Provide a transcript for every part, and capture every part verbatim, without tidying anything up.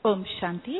ओम शांति।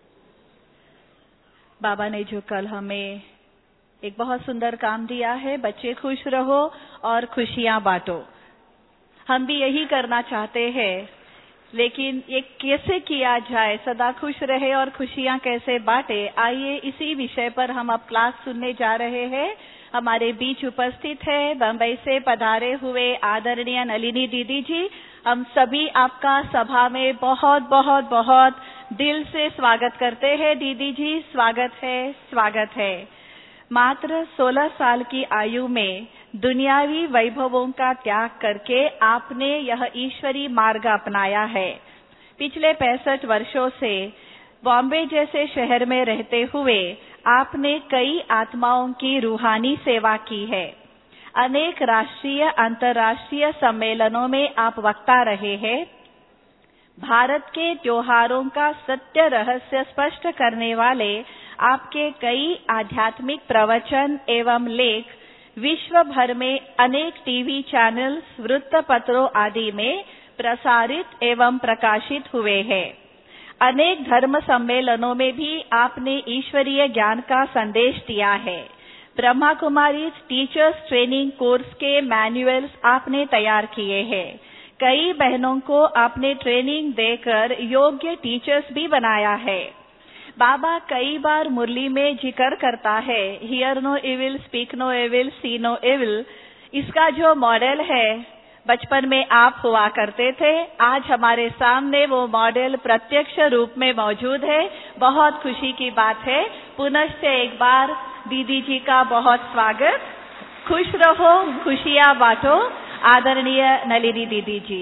बाबा ने जो कल हमें एक बहुत सुंदर काम दिया है, बच्चे खुश रहो और खुशियां बांटो। हम भी यही करना चाहते हैं, लेकिन ये कैसे किया जाए, सदा खुश रहे और खुशियां कैसे बांटे, आइए इसी विषय पर हम अब क्लास सुनने जा रहे हैं। हमारे बीच उपस्थित है बंबई से पधारे हुए आदरणीय नलिनी दीदी जी। हम सभी आपका सभा में बहुत बहुत बहुत दिल से स्वागत करते हैं। दीदी जी स्वागत है, स्वागत है। मात्र सोलह साल की आयु में दुनियावी वैभवों का त्याग करके आपने यह ईश्वरी मार्ग अपनाया है। पिछले पैंसठ वर्षों से बॉम्बे जैसे शहर में रहते हुए आपने कई आत्माओं की रूहानी सेवा की है। अनेक राष्ट्रीय अंतर्राष्ट्रीय सम्मेलनों में आप वक्ता रहे हैं। भारत के त्योहारों का सत्य रहस्य स्पष्ट करने वाले आपके कई आध्यात्मिक प्रवचन एवं लेख विश्व भर में अनेक टीवी चैनल्स, वृत्तपत्रों आदि में प्रसारित एवं प्रकाशित हुए हैं। अनेक धर्म सम्मेलनों में भी आपने ईश्वरीय ज्ञान का संदेश दिया है। Brahma Kumari teachers training course के मैनुअल्स आपने तैयार किए हैं। कई बहनों को आपने ट्रेनिंग देकर योग्य टीचर्स भी बनाया है। बाबा कई बार मुरली में जिक्र करता है, hear no evil, speak no evil, see no evil. इसका जो मॉडल है, बचपन में आप हुआ करते थे, आज हमारे सामने वो मॉडल प्रत्यक्ष रूप में मौजूद है। बहुत खुशी की बात है। पुनश्च एक बार दीदी जी का बहुत स्वागत। खुश रहो, खुशियां बांटो। आदरणीय नलिनी दीदी जी।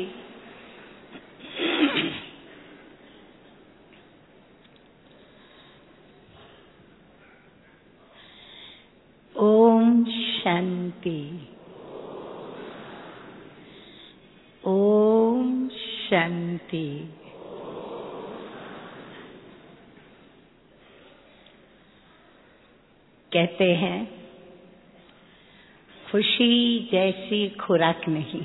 ओम शांति, ओम शांति। कहते हैं खुशी जैसी खुराक नहीं।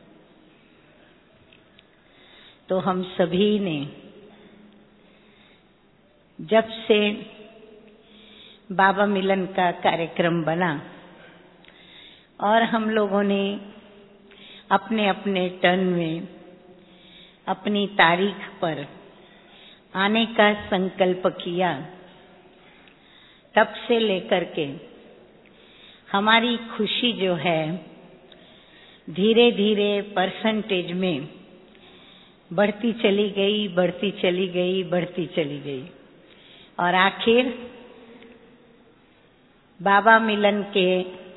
तो हम सभी ने जब से बाबा मिलन का कार्यक्रम बना और हम लोगों ने अपने अपने टर्न में अपनी तारीख पर आने का संकल्प किया, तब से लेकर के हमारी खुशी जो है धीरे धीरे परसेंटेज में बढ़ती चली गई, बढ़ती चली गई, बढ़ती चली गई और आखिर बाबा मिलन के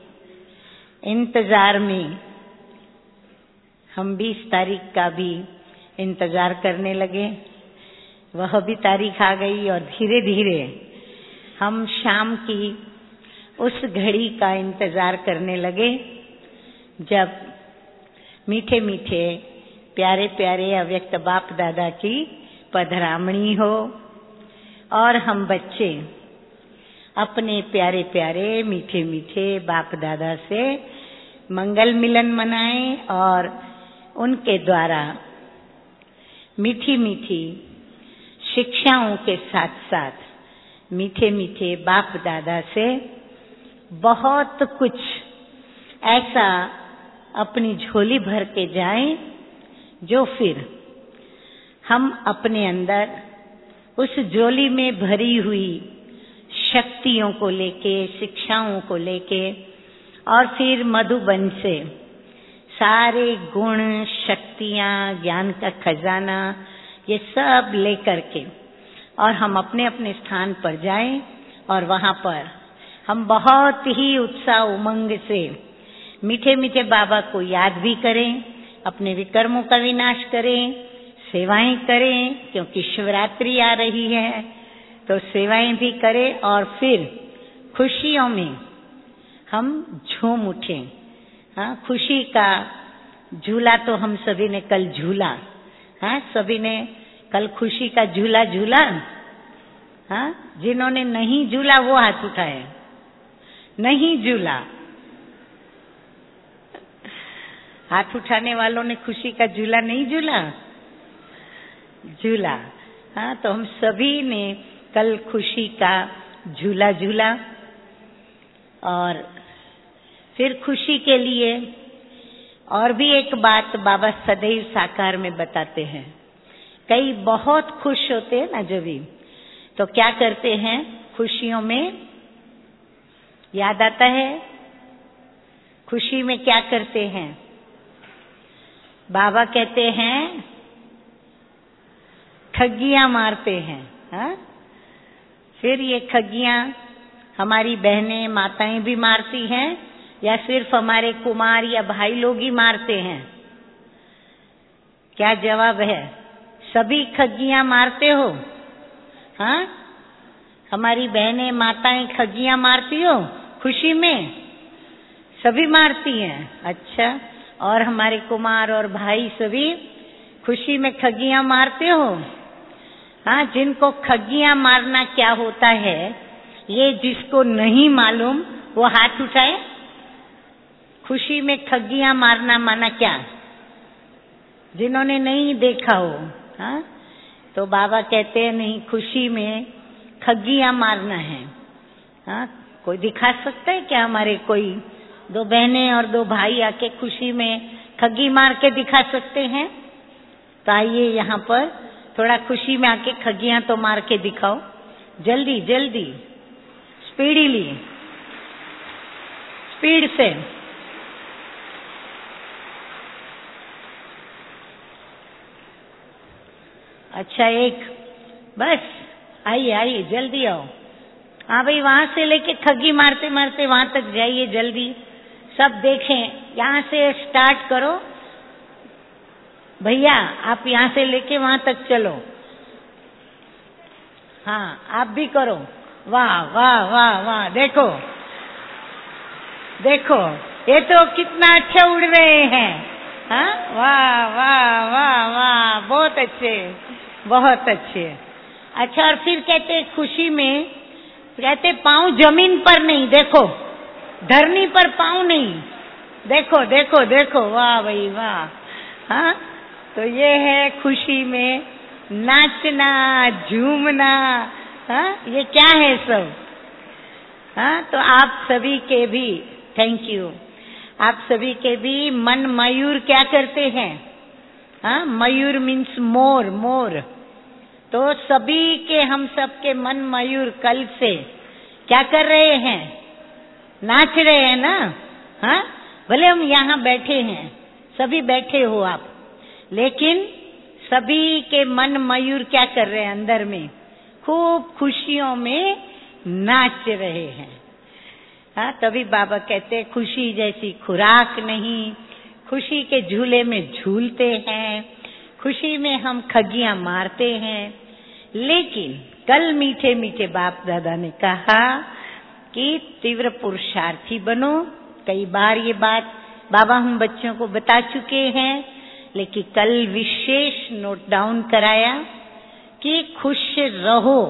इंतजार में हम बीस तारीख का भी इंतजार करने लगे। वह भी तारीख आ गई और धीरे धीरे हम शाम की उस घड़ी का इंतजार करने लगे जब मीठे मीठे प्यारे प्यारे अव्यक्त बाप दादा की पधरामणी हो और हम बच्चे अपने प्यारे प्यारे मीठे मीठे बाप दादा से मंगल मिलन मनाएं और उनके द्वारा मीठी मीठी शिक्षाओं के साथ साथ मीठे मीठे बाप दादा से बहुत कुछ ऐसा अपनी झोली भर के जाएं जो फिर हम अपने अंदर उस झोली में भरी हुई शक्तियों को लेके, शिक्षाओं को लेके और फिर मधुबन से सारे गुण, शक्तियां, ज्ञान का खजाना ये सब लेकर के और हम अपने अपने स्थान पर जाएं और वहां पर हम बहुत ही उत्साह उमंग से मीठे मीठे बाबा को याद भी करें, अपने विकर्मों का विनाश करें, सेवाएं करें, क्योंकि शिवरात्रि आ रही है तो सेवाएं भी करें और फिर खुशियों में हम झूम उठें। हाँ, खुशी का झूला तो हम सभी ने कल झूला। हाँ, सभी ने कल खुशी का झूला झूला। हाँ, जिन्होंने नहीं झूला वो हाथ उठाए। नहीं झूला, हाथ उठाने वालों ने खुशी का झूला नहीं झूला। झूला हाँ, तो हम सभी ने कल खुशी का झूला झूला और फिर खुशी के लिए और भी एक बात बाबा सदैव साकार में बताते हैं। कई बहुत खुश होते हैं ना जब भी, तो क्या करते हैं खुशियों में, याद आता है खुशी में क्या करते हैं? बाबा कहते हैं ठगियां मारते हैं। हाँ, फिर ये ठगियां हमारी बहनें माताएं भी मारती हैं या सिर्फ हमारे कुमार या भाई लोग ही मारते हैं? क्या जवाब है? सभी ठगियां मारते हो? हाँ, हमारी बहनें माताएं ठगियां मारती हो खुशी में? सभी मारती हैं। अच्छा, और हमारे कुमार और भाई सभी खुशी में ठगियां मारते हो? हाँ, जिनको ठगियां मारना क्या होता है ये जिसको नहीं मालूम वो हाथ उठाए। खुशी में ठगियां मारना माना क्या? जिन्होंने नहीं देखा हो। हाँ, तो बाबा कहते हैं नहीं, खुशी में ठगियां मारना है। हाँ, कोई दिखा सकता है क्या? हमारे कोई दो बहनें और दो भाई आके खुशी में ठगी मार के दिखा सकते हैं? तो आइए यहाँ पर थोड़ा खुशी में आके ठगियां तो मार के दिखाओ, जल्दी जल्दी, स्पीडीली, स्पीड से। अच्छा, एक बस, आइए आइए जल्दी आओ। हाँ भाई, वहां से लेके ठगी मारते मारते वहां तक जाइए जल्दी, सब देखें। यहाँ से स्टार्ट करो भैया, आप यहाँ से लेके वहां तक चलो। हाँ, आप भी करो। वाह वाह वाह वाह, देखो देखो, ये तो कितना अच्छे उड़ रहे हैं। हाँ, वाह वाह वाह वाह, बहुत अच्छे बहुत अच्छे। अच्छा, और फिर कहते खुशी में, कहते पाँव जमीन पर नहीं, देखो धरनी पर पाँव नहीं, देखो देखो देखो, वाह भाई वाह। हाँ, तो ये है खुशी में नाचना झूमना। हाँ, ये क्या है सब? हाँ, तो आप सभी के भी थैंक यू, आप सभी के भी मन मयूर क्या करते हैं? हाँ, मयूर मीन्स मोर, मोर। तो सभी के, हम सब के मन मयूर कल से क्या कर रहे हैं? नाच रहे हैं ना। हाँ, भले हम यहाँ बैठे हैं, सभी बैठे हो आप, लेकिन सभी के मन मयूर क्या कर रहे हैं? अंदर में खूब खुशियों में नाच रहे हैं। हाँ, तभी बाबा कहते हैं खुशी जैसी खुराक नहीं, खुशी के झूले में झूलते हैं, खुशी में हम ठगियां मारते हैं। लेकिन कल मीठे मीठे बाप दादा ने कहा कि तीव्र पुरुषार्थी बनो। कई बार ये बात बाबा हम बच्चों को बता चुके हैं, लेकिन कल विशेष नोट डाउन कराया कि खुश रहो,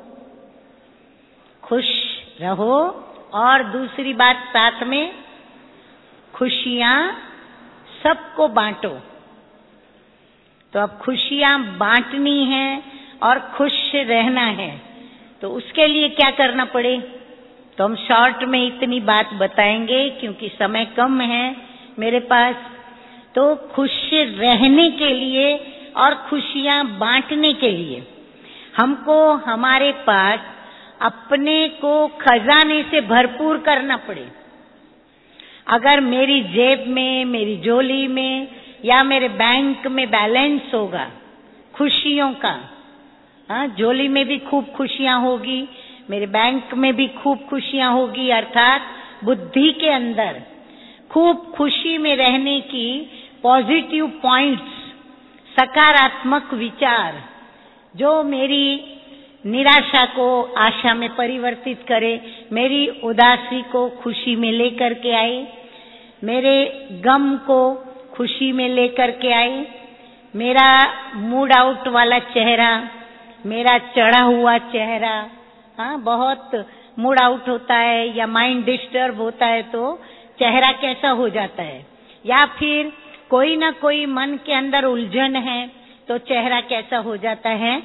खुश रहो। और दूसरी बात साथ में, खुशियां सबको बांटो। तो अब खुशियां बांटनी है और खुश रहना है, तो उसके लिए क्या करना पड़े? तो हम शॉर्ट में इतनी बात बताएंगे क्योंकि समय कम है मेरे पास। तो खुश रहने के लिए और खुशियां बांटने के लिए हमको हमारे पास अपने को खजाने से भरपूर करना पड़े। अगर मेरी जेब में, मेरी झोली में या मेरे बैंक में बैलेंस होगा खुशियों का, हाँ, झोली में भी खूब खुशियां होगी, मेरे बैंक में भी खूब खुशियां होगी, अर्थात बुद्धि के अंदर खूब खुशी में रहने की पॉजिटिव पॉइंट्स, सकारात्मक विचार जो मेरी निराशा को आशा में परिवर्तित करे, मेरी उदासी को खुशी में लेकर के आए, मेरे गम को खुशी में लेकर के आए, मेरा मूड आउट वाला चेहरा, मेरा चढ़ा हुआ चेहरा, हाँ, बहुत मूड आउट होता है या माइंड डिस्टर्ब होता है तो चेहरा कैसा हो जाता है, या फिर कोई ना कोई मन के अंदर उलझन है तो चेहरा कैसा हो जाता है,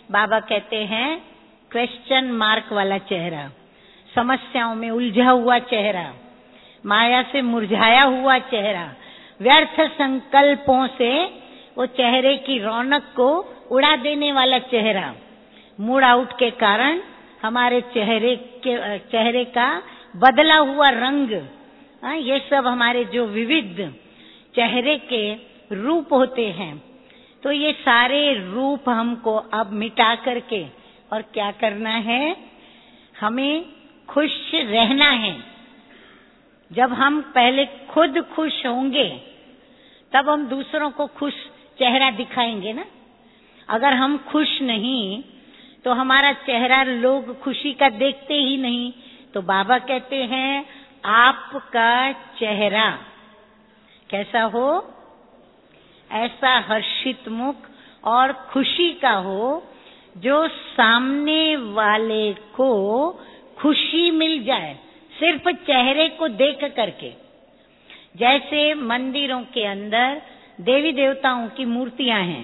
बाबा कहते हैं क्वेश्चन मार्क वाला चेहरा, समस्याओं में उलझा हुआ चेहरा, माया से मुरझाया हुआ चेहरा, व्यर्थ संकल्पों से वो चेहरे की रौनक को उड़ा देने वाला चेहरा, मूड आउट के कारण हमारे चेहरे के चेहरे का बदला हुआ रंग, हाँ, ये सब हमारे जो विविध चेहरे के रूप होते हैं। तो ये सारे रूप हमको अब मिटा करके और क्या करना है, हमें खुश रहना है। जब हम पहले खुद खुश होंगे तब हम दूसरों को खुश चेहरा दिखाएंगे ना। अगर हम खुश नहीं तो हमारा चेहरा लोग खुशी का देखते ही नहीं। तो बाबा कहते हैं आपका चेहरा कैसा हो, ऐसा हर्षित मुख और खुशी का हो जो सामने वाले को खुशी मिल जाए सिर्फ चेहरे को देख करके। जैसे मंदिरों के अंदर देवी देवताओं की मूर्तियां हैं,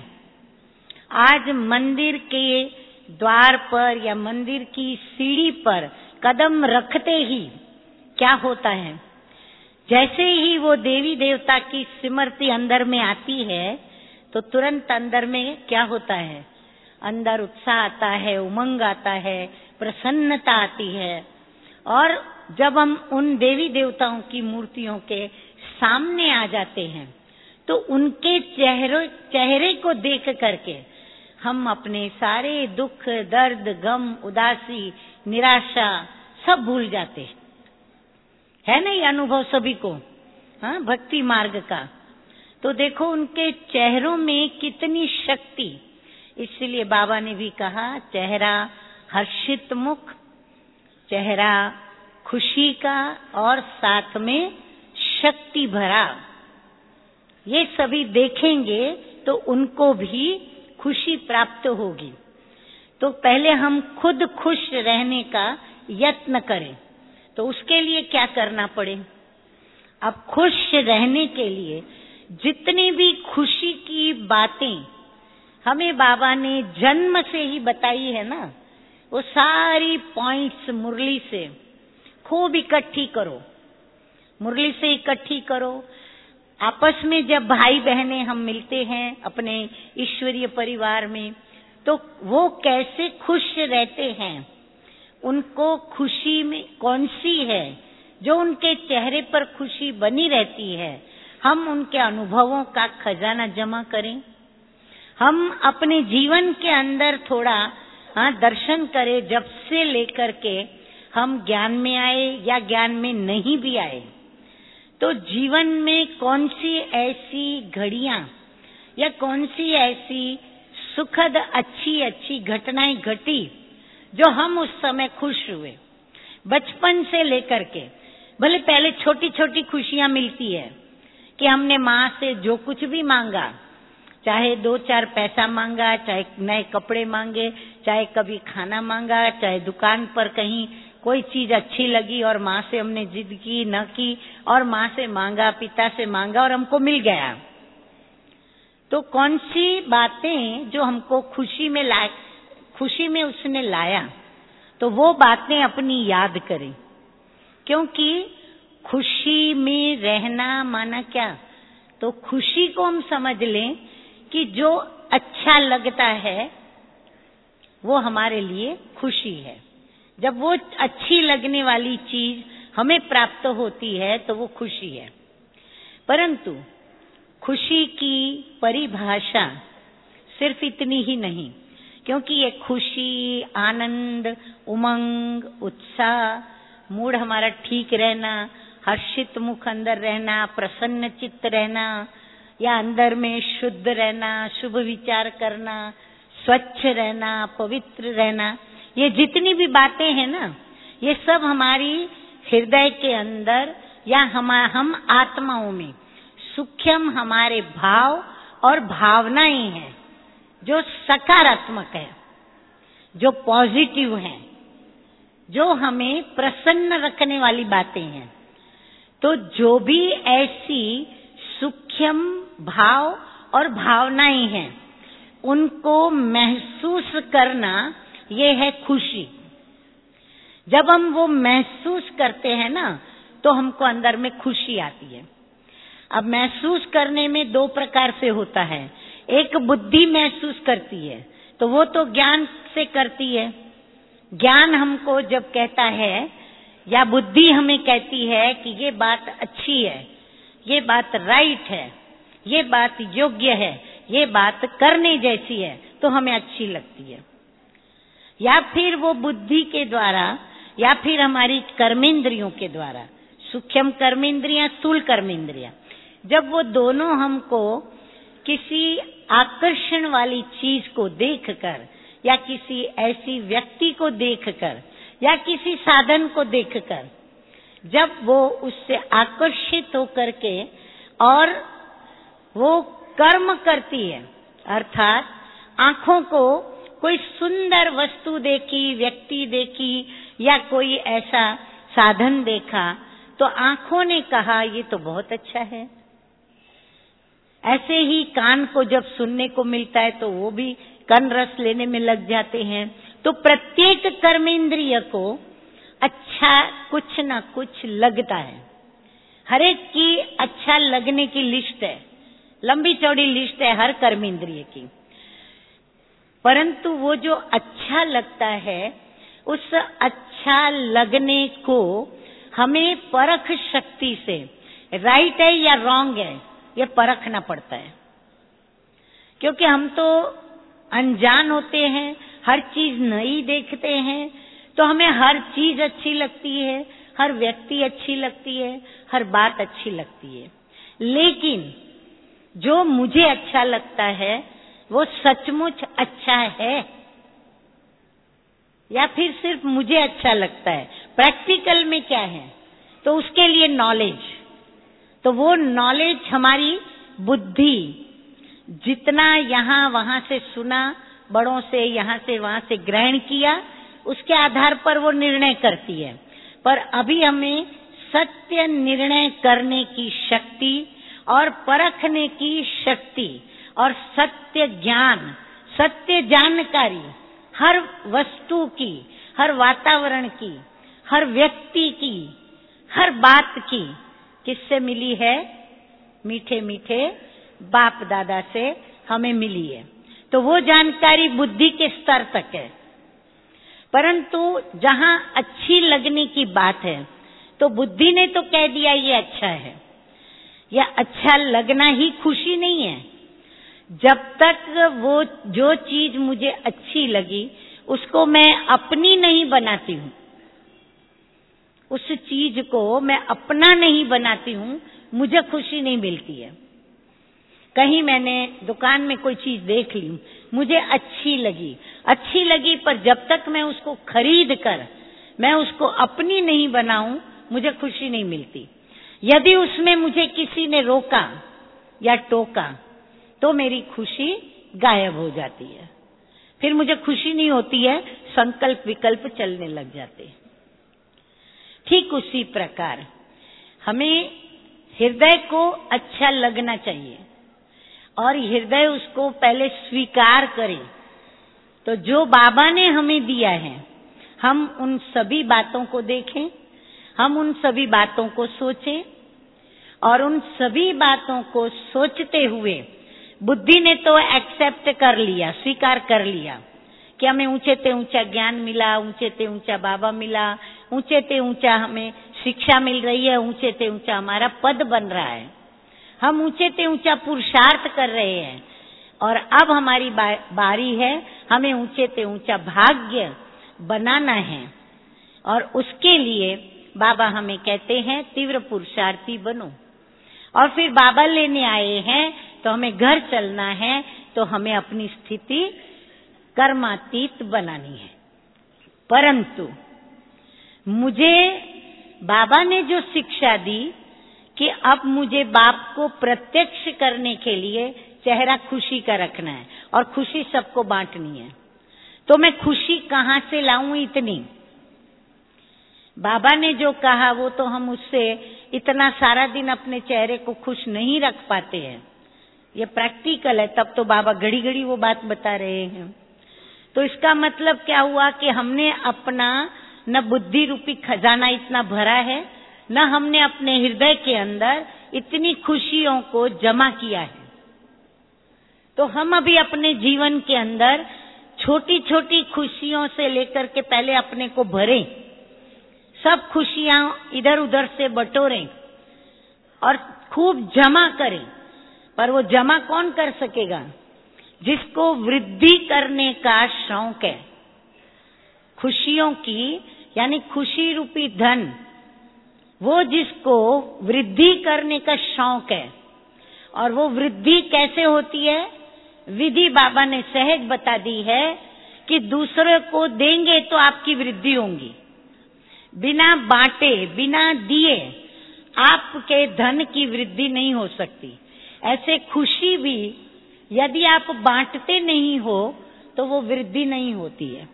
आज मंदिर के द्वार पर या मंदिर की सीढ़ी पर कदम रखते ही क्या होता है, जैसे ही वो देवी देवता की स्मृति अंदर में आती है तो तुरंत अंदर में क्या होता है, अंदर उत्साह आता है, उमंग आता है, प्रसन्नता आती है। और जब हम उन देवी देवताओं की मूर्तियों के सामने आ जाते हैं तो उनके चेहरे चेहरे को देख करके हम अपने सारे दुख, दर्द, गम, उदासी, निराशा सब भूल जाते हैं। है ना ये अनुभव सभी को, हाँ, भक्ति मार्ग का। तो देखो उनके चेहरों में कितनी शक्ति। इसलिए बाबा ने भी कहा चेहरा हर्षित मुख, चेहरा खुशी का और साथ में शक्ति भरा। ये सभी देखेंगे तो उनको भी खुशी प्राप्त होगी। तो पहले हम खुद खुश रहने का यत्न करें। तो उसके लिए क्या करना पड़े, अब खुश रहने के लिए जितनी भी खुशी की बातें हमें बाबा ने जन्म से ही बताई है ना, वो सारी पॉइंट्स मुरली से खूब इकट्ठी करो, मुरली से इकट्ठी करो। आपस में जब भाई बहनें हम मिलते हैं अपने ईश्वरीय परिवार में तो वो कैसे खुश रहते हैं, उनको खुशी में कौन सी है जो उनके चेहरे पर खुशी बनी रहती है, हम उनके अनुभवों का खजाना जमा करें। हम अपने जीवन के अंदर थोड़ा हाँ दर्शन करें, जब से लेकर के हम ज्ञान में आए या ज्ञान में नहीं भी आए, तो जीवन में कौन सी ऐसी घड़ियां या कौन सी ऐसी सुखद अच्छी अच्छी घटनाएं घटी जो हम उस समय खुश हुए। बचपन से लेकर के भले पहले छोटी छोटी खुशियां मिलती है कि हमने माँ से जो कुछ भी मांगा, चाहे दो चार पैसा मांगा, चाहे नए कपड़े मांगे, चाहे कभी खाना मांगा, चाहे दुकान पर कहीं कोई चीज अच्छी लगी और माँ से हमने जिद की न की और माँ से मांगा, पिता से मांगा और हमको मिल गया। तो कौन सी बातें जो हमको खुशी में लाए, खुशी में उसने लाया, तो वो बातें अपनी याद करें। क्योंकि खुशी में रहना माना क्या, तो खुशी को हम समझ लें कि जो अच्छा लगता है वो हमारे लिए खुशी है। जब वो अच्छी लगने वाली चीज हमें प्राप्त होती है तो वो खुशी है। परंतु खुशी की परिभाषा सिर्फ इतनी ही नहीं, क्योंकि ये खुशी, आनंद, उमंग, उत्साह, मूड हमारा ठीक रहना, हर्षित मुख अंदर रहना, प्रसन्न चित्त रहना, या अंदर में शुद्ध रहना, शुभ विचार करना, स्वच्छ रहना, पवित्र रहना, ये जितनी भी बातें हैं ना, ये सब हमारी हृदय के अंदर या हम हम आत्माओं में सूक्ष्म हमारे भाव और भावनाएं हैं जो सकारात्मक है, जो पॉजिटिव हैं, जो हमें प्रसन्न रखने वाली बातें हैं। तो जो भी ऐसी सूक्ष्म भाव और भावनाएं हैं उनको महसूस करना, ये है खुशी। जब हम वो महसूस करते हैं ना, तो हमको अंदर में खुशी आती है। अब महसूस करने में दो प्रकार से होता है। एक बुद्धि महसूस करती है, तो वो तो ज्ञान से करती है। ज्ञान हमको जब कहता है, या बुद्धि हमें कहती है कि ये बात अच्छी है, ये बात राइट है, ये बात योग्य है, ये बात करने जैसी है, तो हमें अच्छी लगती है। या फिर वो बुद्धि के द्वारा, या फिर हमारी कर्मेंद्रियों के द्वारा, सूक्ष्म कर्मेंद्रियां, स्थूल कर्मेंद्रियां, जब वो दोनों हमको किसी आकर्षण वाली चीज को देखकर, या किसी ऐसी व्यक्ति को देखकर, या किसी साधन को देखकर, जब वो उससे आकर्षित होकर के और वो कर्म करती है, अर्थात आंखों को कोई सुंदर वस्तु देखी, व्यक्ति देखी, या कोई ऐसा साधन देखा, तो आंखों ने कहा ये तो बहुत अच्छा है। ऐसे ही कान को जब सुनने को मिलता है तो वो भी कन रस लेने में लग जाते हैं। तो प्रत्येक कर्मेंद्रिय को अच्छा कुछ ना कुछ लगता है। हर एक की अच्छा लगने की लिस्ट है, लंबी चौड़ी लिस्ट है हर कर्मेंद्रिय की। परंतु वो जो अच्छा लगता है, उस अच्छा लगने को हमें परख शक्ति से, राइट है या रॉन्ग है, ये परखना पड़ता है। क्योंकि हम तो अनजान होते हैं, हर चीज नई देखते हैं, तो हमें हर चीज अच्छी लगती है, हर व्यक्ति अच्छी लगती है, हर बात अच्छी लगती है। लेकिन जो मुझे अच्छा लगता है वो सचमुच अच्छा है, या फिर सिर्फ मुझे अच्छा लगता है? प्रैक्टिकल में क्या है? तो उसके लिए नॉलेज, तो वो नॉलेज हमारी बुद्धि जितना यहाँ वहां से सुना, बड़ों से यहाँ से वहां से ग्रहण किया, उसके आधार पर वो निर्णय करती है। पर अभी हमें सत्य निर्णय करने की शक्ति और परखने की शक्ति और सत्य ज्ञान, सत्य जानकारी हर वस्तु की, हर वातावरण की, हर व्यक्ति की, हर बात की किससे मिली है? मीठे मीठे बाप दादा से हमें मिली है। तो वो जानकारी बुद्धि के स्तर तक है। परंतु जहां अच्छी लगने की बात है, तो बुद्धि ने तो कह दिया ये अच्छा है। यह अच्छा लगना ही खुशी नहीं है। जब तक वो जो चीज मुझे अच्छी लगी उसको मैं अपनी नहीं बनाती हूँ, उस चीज को मैं अपना नहीं बनाती हूँ, मुझे खुशी नहीं मिलती है। कहीं मैंने दुकान में कोई चीज देख ली, मुझे अच्छी लगी, अच्छी लगी, पर जब तक मैं उसको खरीद कर मैं उसको अपनी नहीं बनाऊं, मुझे खुशी नहीं मिलती। यदि उसमें मुझे किसी ने रोका या टोका, तो मेरी खुशी गायब हो जाती है। फिर मुझे खुशी नहीं होती है, संकल्प विकल्प चलने लग जाते हैं। ठीक उसी प्रकार हमें हृदय को अच्छा लगना चाहिए, और हृदय उसको पहले स्वीकार करे। तो जो बाबा ने हमें दिया है, हम उन सभी बातों को देखें, हम उन सभी बातों को सोचें, और उन सभी बातों को सोचते हुए बुद्धि ने तो एक्सेप्ट कर लिया, स्वीकार कर लिया कि हमें ऊंचे ते ऊंचा ज्ञान मिला, ऊंचे ते ऊंचा बाबा मिला, ऊंचे ते ऊंचा हमें शिक्षा मिल रही है, ऊंचे ते ऊंचा हमारा पद बन रहा है, हम ऊंचे ते ऊंचा पुरुषार्थ कर रहे हैं, और अब हमारी बा, बारी है हमें ऊंचे ते ऊंचा भाग्य बनाना है। और उसके लिए बाबा हमें कहते हैं तीव्र पुरुषार्थी बनो। और फिर बाबा लेने आए हैं तो हमें घर चलना है, तो हमें अपनी स्थिति कर्मातीत बनानी है। परंतु मुझे बाबा ने जो शिक्षा दी कि अब मुझे बाप को प्रत्यक्ष करने के लिए चेहरा खुशी का रखना है और खुशी सबको बांटनी है, तो मैं खुशी कहाँ से लाऊं इतनी? बाबा ने जो कहा वो तो हम उससे इतना सारा दिन अपने चेहरे को खुश नहीं रख पाते हैं, ये प्रैक्टिकल है, तब तो बाबा घड़ी घड़ी वो बात बता रहे हैं। तो इसका मतलब क्या हुआ कि हमने अपना न बुद्धि रूपी खजाना इतना भरा है, न हमने अपने हृदय के अंदर इतनी खुशियों को जमा किया है। तो हम अभी अपने जीवन के अंदर छोटी छोटी खुशियों से लेकर के पहले अपने को भरें, सब खुशियां इधर उधर से बटोरें और खूब जमा करें। पर वो जमा कौन कर सकेगा? जिसको वृद्धि करने का शौक है, खुशियों की, यानी खुशी रूपी धन, वो जिसको वृद्धि करने का शौक है। और वो वृद्धि कैसे होती है? विधि बाबा ने सहज बता दी है कि दूसरे को देंगे तो आपकी वृद्धि होगी। बिना बांटे, बिना दिए आपके धन की वृद्धि नहीं हो सकती। ऐसे खुशी भी यदि आप बांटते नहीं हो तो वो वृद्धि नहीं होती है।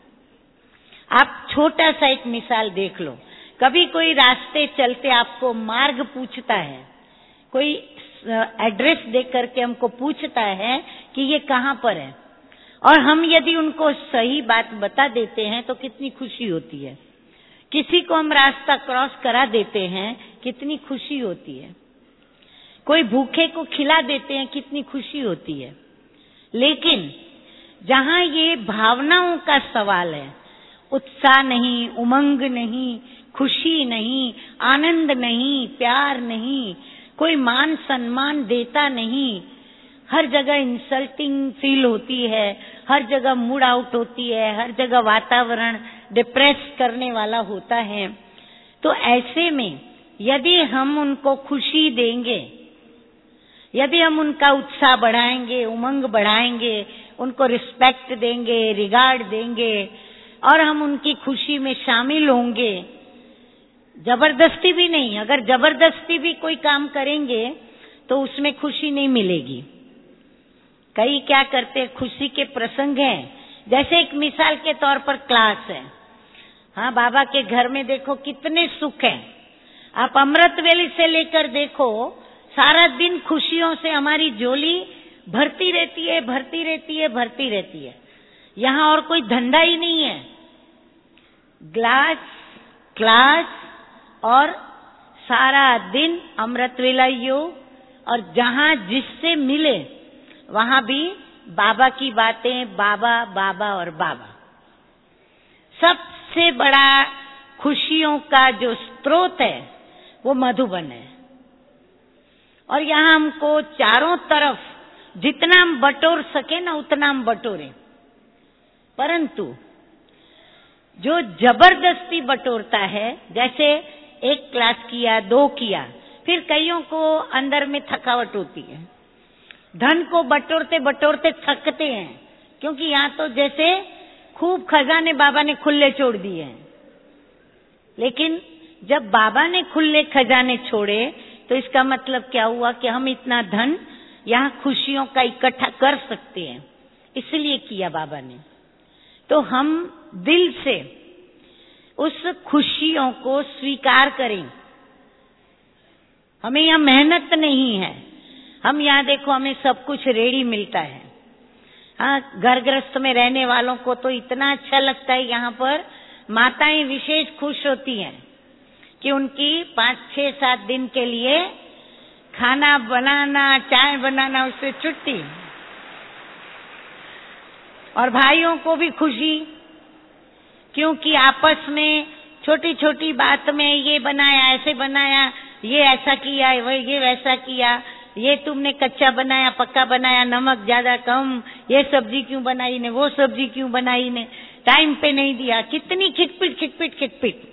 आप छोटा सा एक मिसाल देख लो। कभी कोई रास्ते चलते आपको मार्ग पूछता है, कोई एड्रेस दे करके हमको पूछता है कि ये कहाँ पर है, और हम यदि उनको सही बात बता देते हैं तो कितनी खुशी होती है। किसी को हम रास्ता क्रॉस करा देते हैं, कितनी खुशी होती है। कोई भूखे को खिला देते हैं, कितनी खुशी होती है। लेकिन जहां ये भावनाओं का सवाल है, उत्साह नहीं, उमंग नहीं, खुशी नहीं, आनंद नहीं, प्यार नहीं, कोई मान सम्मान देता नहीं, हर जगह इंसल्टिंग फील होती है, हर जगह मूड आउट होती है, हर जगह वातावरण डिप्रेस करने वाला होता है। तो ऐसे में यदि हम उनको खुशी देंगे, यदि हम उनका उत्साह बढ़ाएंगे, उमंग बढ़ाएंगे, उनको रिस्पेक्ट देंगे, रिगार्ड देंगे और हम उनकी खुशी में शामिल होंगे, जबरदस्ती भी नहीं। अगर जबरदस्ती भी कोई काम करेंगे तो उसमें खुशी नहीं मिलेगी। कई क्या करते, खुशी के प्रसंग हैं, जैसे एक मिसाल के तौर पर क्लास है। हाँ, बाबा के घर में देखो कितने सुख है। आप अमृत वेले से लेकर देखो, सारा दिन खुशियों से हमारी झोली भरती रहती है, भरती रहती है, भरती रहती है। यहाँ और कोई धंधा ही नहीं है। ग्लास, क्लास और सारा दिन अमृत वेला योग, और जहाँ जिससे मिले वहां भी बाबा की बातें, बाबा बाबा और बाबा। सबसे बड़ा खुशियों का जो स्रोत है वो मधुबन है। और यहाँ हमको चारों तरफ जितना हम बटोर सके ना उतना हम बटोरे, परंतु जो जबरदस्ती बटोरता है, जैसे एक क्लास किया, दो किया, फिर कईयों को अंदर में थकावट होती है। धन को बटोरते बटोरते थकते हैं, क्योंकि यहाँ तो जैसे खूब खजाने बाबा ने खुले छोड़ दिए हैं। लेकिन जब बाबा ने खुले खजाने छोड़े तो इसका मतलब क्या हुआ कि हम इतना धन यहाँ खुशियों का इकट्ठा कर सकते हैं, इसलिए किया बाबा ने। तो हम दिल से उस खुशियों को स्वीकार करें। हमें यहाँ मेहनत नहीं है। हम यहाँ देखो, हमें सब कुछ रेडी मिलता है। हाँ, घर गृहस्थ में रहने वालों को तो इतना अच्छा लगता है। यहाँ पर माताएं विशेष खुश होती हैं कि उनकी पाँच छह सात दिन के लिए खाना बनाना, चाय बनाना, उससे छुट्टी। और भाइयों को भी खुशी, क्योंकि आपस में छोटी छोटी बात में ये बनाया, ऐसे बनाया, ये ऐसा किया, ये वैसा किया, ये तुमने कच्चा बनाया, पक्का बनाया, नमक ज्यादा कम, ये सब्जी क्यों बनाई ने, वो सब्जी क्यों बनाई ने, टाइम पे नहीं दिया, कितनी खिटपिट खिटपिट खिटपिट।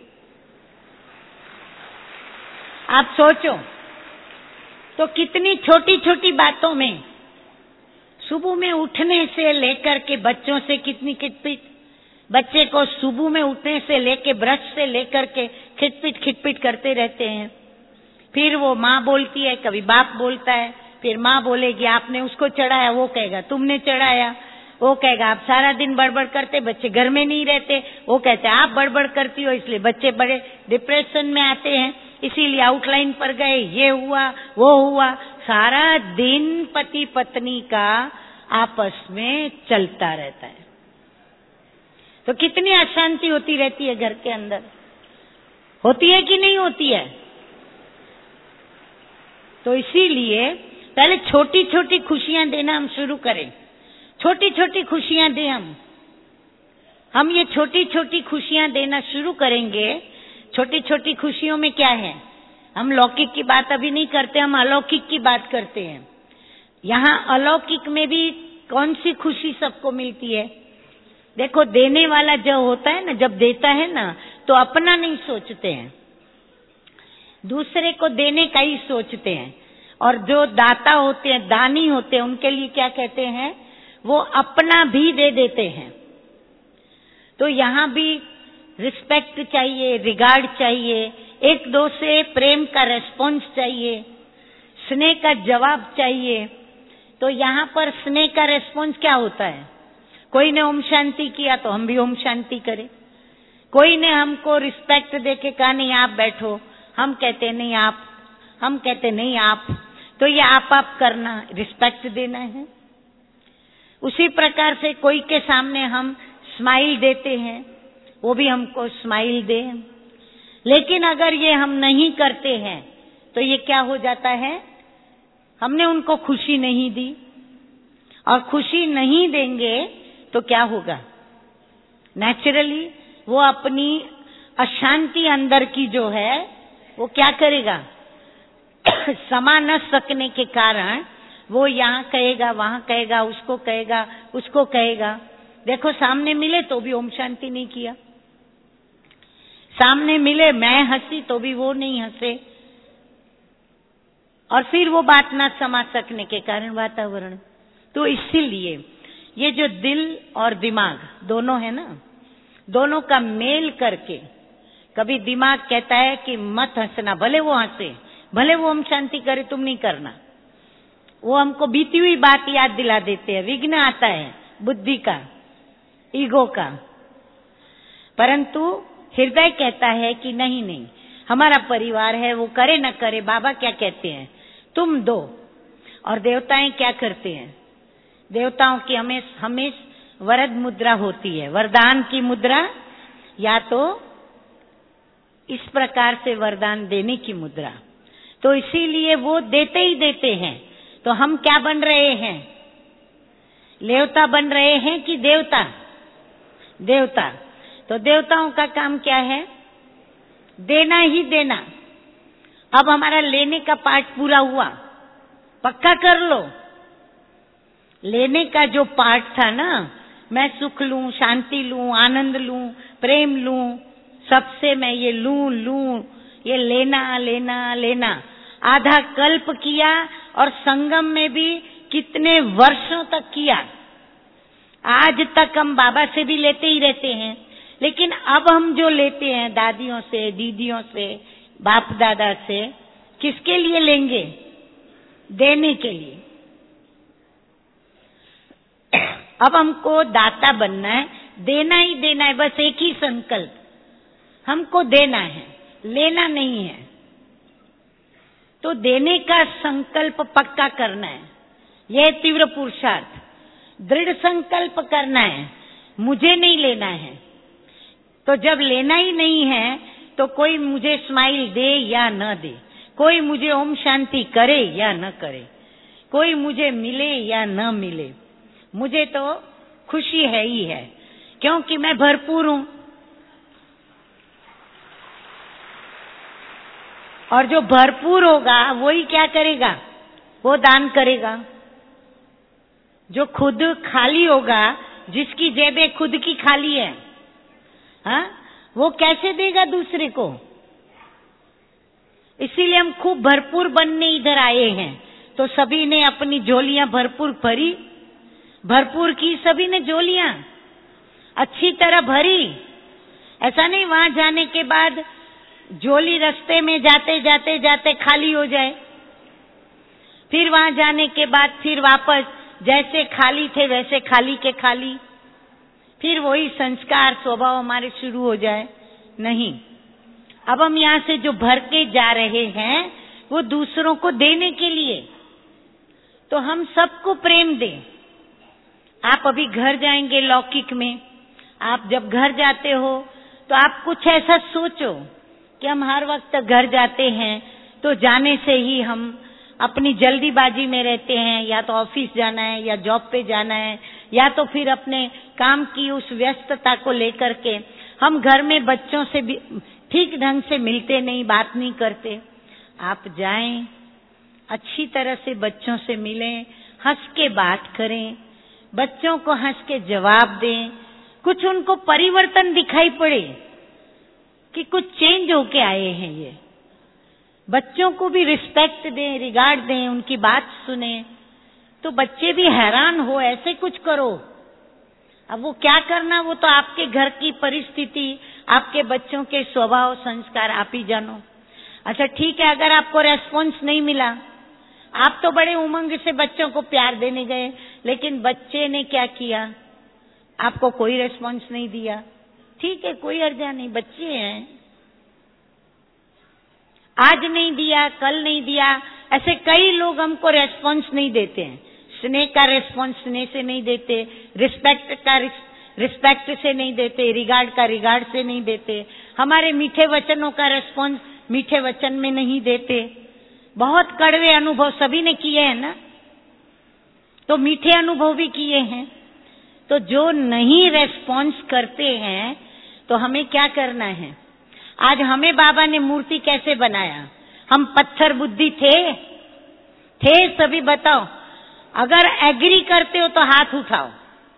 आप सोचो तो कितनी छोटी छोटी बातों में, सुबह में उठने से लेकर के बच्चों से कितनी खिटपिट, बच्चे को सुबह में उठने से लेके ब्रश से लेकर के खिटपिट खिटपिट करते रहते हैं। फिर वो माँ बोलती है, कभी बाप बोलता है, फिर माँ बोलेगी आपने उसको चढ़ाया, वो कहेगा तुमने चढ़ाया, वो कहेगा आप सारा दिन बड़बड़ करते, बच्चे घर में नहीं रहते, वो कहते हैं आप बड़बड़ करती हो इसलिए बच्चे बड़े डिप्रेशन में आते हैं, इसीलिए आउटलाइन पर गए, ये हुआ वो हुआ, सारा दिन पति पत्नी का आपस में चलता रहता है। तो कितनी अशांति होती रहती है घर के अंदर, होती है कि नहीं होती है? तो इसीलिए पहले छोटी छोटी खुशियां देना हम शुरू करें, छोटी छोटी खुशियां दें। हम हम ये छोटी छोटी खुशियां देना शुरू करेंगे। छोटी छोटी खुशियों में क्या है? हम लौकिक की बात अभी नहीं करते, हम अलौकिक की बात करते हैं। यहाँ अलौकिक में भी कौन सी खुशी सबको मिलती है? देखो, देने वाला जो होता है ना, जब देता है ना, तो अपना नहीं सोचते हैं, दूसरे को देने का ही सोचते हैं। और जो दाता होते हैं, दानी होते हैं, उनके लिए क्या कहते हैं? वो अपना भी दे देते हैं। तो यहाँ भी रिस्पेक्ट चाहिए, रिगार्ड चाहिए, एक दो से प्रेम का रेस्पॉन्स चाहिए, स्नेह का जवाब चाहिए। तो यहाँ पर स्नेह का रेस्पॉन्स क्या होता है? कोई ने ओम शांति किया तो हम भी ओम शांति करें। कोई ने हमको रिस्पेक्ट देके कहा नहीं आप बैठो, हम कहते नहीं आप, हम कहते नहीं आप। तो ये आप आप करना, रिस्पेक्ट देना है। उसी प्रकार से कोई के सामने हम स्माइल देते हैं, वो भी हमको स्माइल दे। लेकिन अगर ये हम नहीं करते हैं तो ये क्या हो जाता है? हमने उनको खुशी नहीं दी। और खुशी नहीं देंगे तो क्या होगा? नेचुरली वो अपनी अशांति अंदर की जो है वो क्या करेगा? समा न सकने के कारण वो यहाँ कहेगा, वहां कहेगा, उसको कहेगा, उसको कहेगा। देखो, सामने मिले तो भी ओम शांति नहीं किया, सामने मिले मैं हंसी तो भी वो नहीं हंसे। और फिर वो बात ना समा सकने के कारण वातावरण। तो इसीलिए ये जो दिल और दिमाग दोनों है ना, दोनों का मेल करके, कभी दिमाग कहता है कि मत हंसना, भले वो हंसे, भले वो हम शांति करे, तुम नहीं करना। वो हमको बीती हुई बात याद दिला देते हैं, विघ्न आता है बुद्धि का, ईगो का। परंतु हृदय कहता है कि नहीं नहीं, हमारा परिवार है, वो करे न करे, बाबा क्या कहते हैं, तुम दो। और देवताएं क्या करते हैं? देवताओं की हमें हमेशा वरद मुद्रा होती है, वरदान की मुद्रा, या तो इस प्रकार से वरदान देने की मुद्रा। तो इसीलिए वो देते ही देते हैं। तो हम क्या बन रहे हैं? लेवता बन रहे हैं कि देवता? देवता। तो देवताओं का काम क्या है? देना ही देना। अब हमारा लेने का पार्ट पूरा हुआ, पक्का कर लो। लेने का जो पार्ट था ना, मैं सुख लूं, शांति लूं, आनंद लूं, प्रेम लूं, सबसे मैं ये लूं लूं, ये लेना लेना लेना, आधा कल्प किया। और संगम में भी कितने वर्षों तक किया। आज तक हम बाबा से भी लेते ही रहते हैं, लेकिन अब हम जो लेते हैं दादियों से, दीदियों से, बाप दादा से, किसके लिए लेंगे? देने के लिए। अब हमको दाता बनना है, देना ही देना है, बस एक ही संकल्प, हमको देना है, लेना नहीं है। तो देने का संकल्प पक्का करना है, यह तीव्र पुरुषार्थ, दृढ़ संकल्प करना है, मुझे नहीं लेना है। तो जब लेना ही नहीं है तो कोई मुझे स्माइल दे या न दे, कोई मुझे ओम शांति करे या न करे, कोई मुझे मिले या न मिले, मुझे तो खुशी है ही है, क्योंकि मैं भरपूर हूं। और जो भरपूर होगा वही क्या करेगा? वो दान करेगा। जो खुद खाली होगा, जिसकी जेबें खुद की खाली है, हाँ, वो कैसे देगा दूसरे को? इसीलिए हम खूब भरपूर बनने इधर आए हैं। तो सभी ने अपनी झोलियां भरपूर भरी, भरपूर की सभी ने झोलियां अच्छी तरह भरी। ऐसा नहीं वहां जाने के बाद झोली रास्ते में जाते जाते जाते खाली हो जाए, फिर वहां जाने के बाद फिर वापस जैसे खाली थे वैसे खाली के खाली, फिर वही संस्कार स्वभाव हमारे शुरू हो जाए। नहीं, अब हम यहाँ से जो भर के जा रहे हैं वो दूसरों को देने के लिए, तो हम सबको प्रेम दें। आप अभी घर जाएंगे लौकिक में, आप जब घर जाते हो तो आप कुछ ऐसा सोचो कि हम हर वक्त घर जाते हैं तो जाने से ही हम अपनी जल्दीबाजी में रहते हैं, या तो ऑफिस जाना है या जॉब पे जाना है, या तो फिर अपने काम की उस व्यस्तता को लेकर के हम घर में बच्चों से भी ठीक ढंग से मिलते नहीं, बात नहीं करते। आप जाएं, अच्छी तरह से बच्चों से मिलें, हंस के बात करें, बच्चों को हंस के जवाब दें, कुछ उनको परिवर्तन दिखाई पड़े कि कुछ चेंज होके आए हैं ये। बच्चों को भी रिस्पेक्ट दें, रिगार्ड दें, उनकी बात सुने, तो बच्चे भी हैरान हो, ऐसे कुछ करो। अब वो क्या करना, वो तो आपके घर की परिस्थिति, आपके बच्चों के स्वभाव संस्कार आप ही जानो। अच्छा ठीक है, अगर आपको रेस्पॉन्स नहीं मिला, आप तो बड़े उमंग से बच्चों को प्यार देने गए, लेकिन बच्चे ने क्या किया, आपको कोई रेस्पॉन्स नहीं दिया, ठीक है, कोई हर्जा नहीं, बच्चे हैं। आज नहीं दिया, कल नहीं दिया, ऐसे कई लोग हमको रेस्पॉन्स नहीं देते हैं। स्नेह का रेस्पॉन्स स्नेह से नहीं देते, रिस्पेक्ट का रिस्पेक्ट से नहीं देते, रिगार्ड का रिगार्ड से नहीं देते, हमारे मीठे वचनों का रेस्पॉन्स मीठे वचन में नहीं देते। बहुत कड़वे अनुभव सभी ने किए हैं ना, तो मीठे अनुभव भी किए हैं। तो जो नहीं रेस्पॉन्स करते हैं तो हमें क्या करना है? आज हमें बाबा ने मूर्ति कैसे बनाया? हम पत्थर बुद्धि थे थे सभी बताओ, अगर एग्री करते हो तो हाथ उठाओ।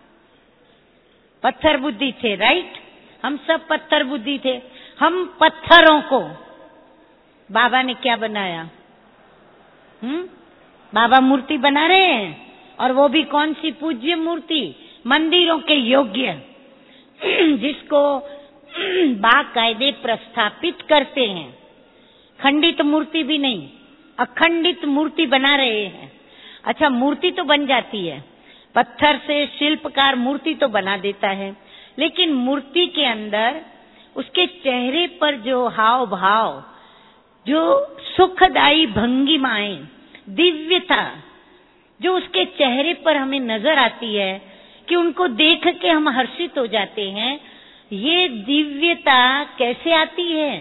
पत्थर बुद्धि थे, राइट? हम सब पत्थर बुद्धि थे। हम पत्थरों को बाबा ने क्या बनाया? हम्म बाबा मूर्ति बना रहे हैं, और वो भी कौन सी? पूज्य मूर्ति, मंदिरों के योग्य, जिसको बाकायदे प्रस्थापित करते हैं। खंडित मूर्ति भी नहीं, अखंडित मूर्ति बना रहे हैं। अच्छा, मूर्ति तो बन जाती है, पत्थर से शिल्पकार मूर्ति तो बना देता है, लेकिन मूर्ति के अंदर उसके चेहरे पर जो हाव भाव, जो सुखदायी भंगिमाएं, दिव्यता जो उसके चेहरे पर हमें नजर आती है कि उनको देख के हम हर्षित हो जाते हैं, ये दिव्यता कैसे आती है?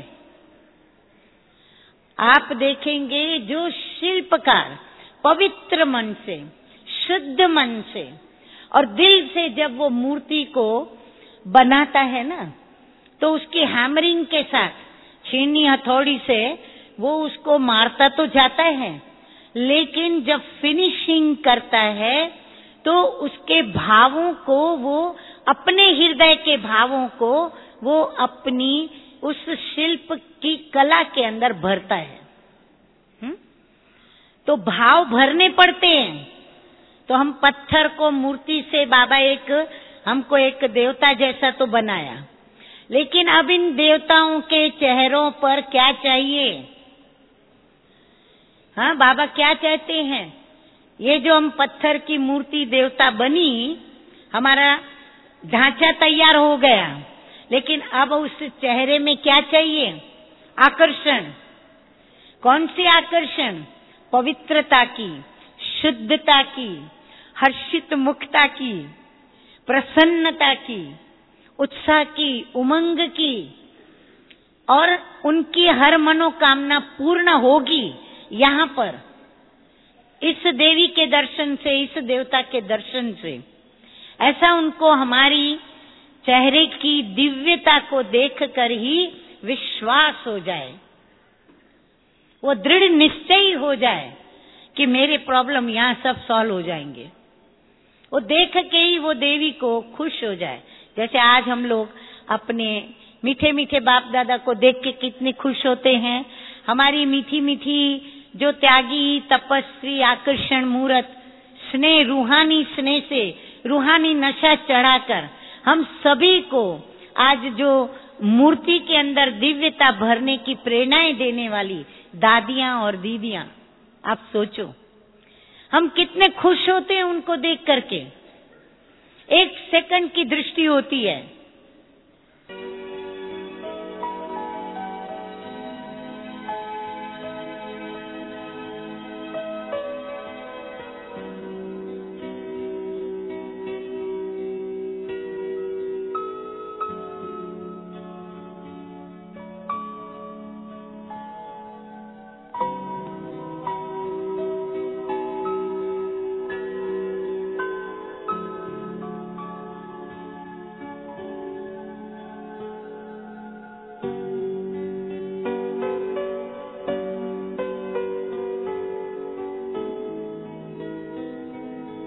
आप देखेंगे जो शिल्पकार पवित्र मन से, शुद्ध मन से और दिल से जब वो मूर्ति को बनाता है ना, तो उसकी हैमरिंग के साथ, छीनी हथौड़ी से वो उसको मारता तो जाता है, लेकिन जब फिनिशिंग करता है तो उसके भावों को, वो अपने हृदय के भावों को वो अपनी उस शिल्प की कला के अंदर भरता है। हुँ? तो भाव भरने पड़ते हैं। तो हम पत्थर को मूर्ति से, बाबा एक हमको एक देवता जैसा तो बनाया, लेकिन अब इन देवताओं के चेहरों पर क्या चाहिए? हाँ, बाबा क्या चाहते हैं? ये जो हम पत्थर की मूर्ति देवता बनी, हमारा ढांचा तैयार हो गया, लेकिन अब उस चेहरे में क्या चाहिए? आकर्षण। कौन सी आकर्षण? पवित्रता की, शुद्धता की, हर्षित मुखता की, प्रसन्नता की, उत्साह की, उमंग की, और उनकी हर मनोकामना पूर्ण होगी यहाँ पर, इस देवी के दर्शन से, इस देवता के दर्शन से। ऐसा उनको हमारी चेहरे की दिव्यता को देखकर ही विश्वास हो जाए, वो दृढ़ निश्चय हो जाए कि मेरे प्रॉब्लम यहाँ सब सॉल्व हो जाएंगे। वो देख के ही वो देवी को खुश हो जाए। जैसे आज हम लोग अपने मीठे मीठे बाप दादा को देख के कितने खुश होते हैं। हमारी मीठी मीठी जो त्यागी, तपस्वी, आकर्षण मूर्त, स्नेह, रूहानी स्नेह से रूहानी नशा चढ़ाकर हम सभी को आज जो मूर्ति के अंदर दिव्यता भरने की प्रेरणाएं देने वाली दादियां और दीदियां, आप सोचो हम कितने खुश होते हैं उनको देख करके। एक सेकंड की दृष्टि होती है,